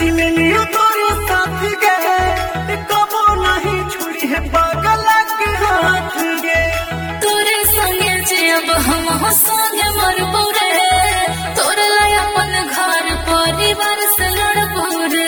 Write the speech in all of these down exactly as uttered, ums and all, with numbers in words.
लियो तोरे साथ गे कबो नहीं छोड़ी है पागल के हाथ गे तोरे संगे जे अब हम हो संगे मरबो रे तोरे लाय अपन घर परिवार से लड़बो रे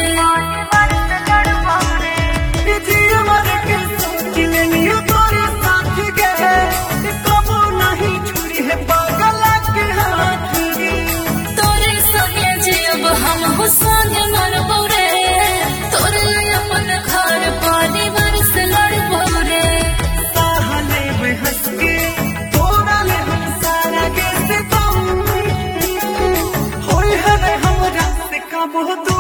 जिया मर के सोच लियो तोरे साथ गे कबो नहीं छोड़ी है पागल के हाथ गे तोरे संगे जे अब हम हो संगे मरबो रे तोरे लाय अपन घर परिवार से लड़बो रे साहले में हंस के तोरा ले हम सारा के से तुम होय है हमरा से कबो